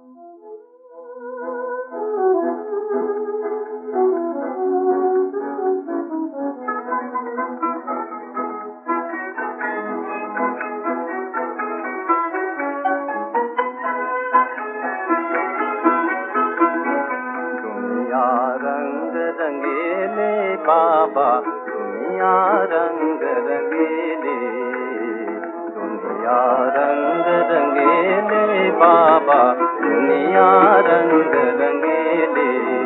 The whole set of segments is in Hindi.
रंग रंगीले बाबा, दुनिया रंग रंगीले, दुनिया रंग रंगीले बाबा, दुनिया रंग रंगीले।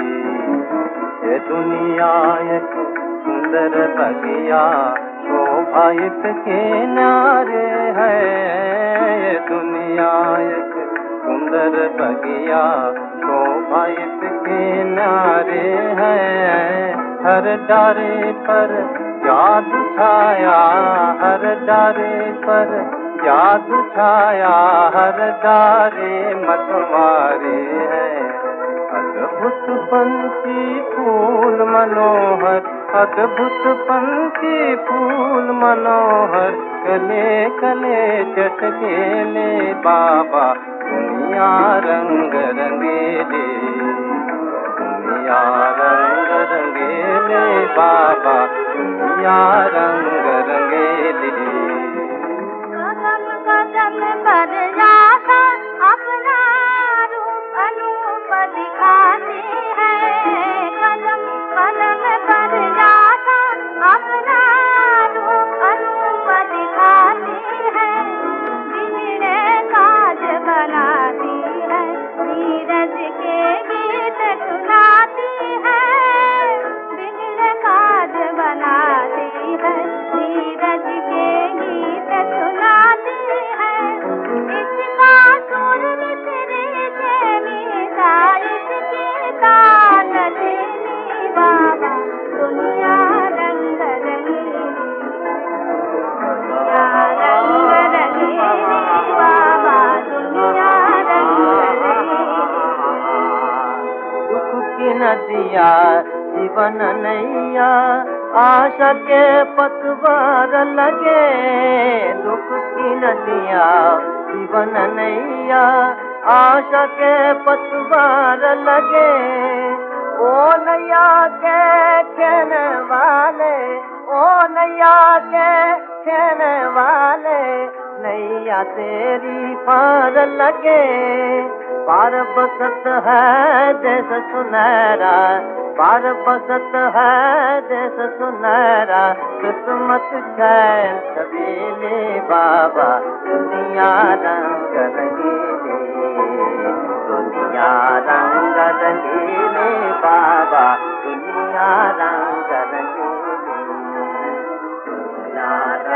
ये दुनिया एक सुंदर बगिया, शोभा इसके न्यारे है। ये दुनिया एक सुंदर बगिया, शोभा इसके न्यारे है। हर डारे पर जादू छाया, हर डारे पर जादू छाया, हर डारे मतवारे है। अद्भुत पंछी फूल मनोहर, अद्भुत पंछी फूल मनोहर, कले कले चटकेले बाबा, दुनिया रंग रंगीले, दुनिया रंग रंगीले बाबा, दुनिया रंग रंगीले। कदम कदम पर आशा अपना रूप अनूप दिखाती है। कदम कदम पर आशा अपना रूप अनूप दिखाती है। बिगड़े काज बनाती है, नीरज के गीत सुनाती है। बिगड़े काज बनाती है, नीरज के गीत सुनाती है। इसका सुर मिसरी से मीठा, इसकी तान धीमी बाबा, दुनिया रंग रंगीली, दुनिया रंग रंगीली बाबा, दुनिया रंग रंगीली। दुख की नदिया जीवन नैया, आशा के पतवार लगे। दुख की नदिया जीवन नैया, आशा के पतवार लगे। ओ नैया के कहने वाले, ओ नैया के कहने वाले, नैया तेरी पार लगे। पार बसत है देश सुनहरा, पार बसत है देश सुनहरा, किस्मत चैन छबीले बाबा, दुनिया रंग रंगीले, दुनिया रंग रंगीले बाबा, दुनिया रंग रंगीले, दुनिया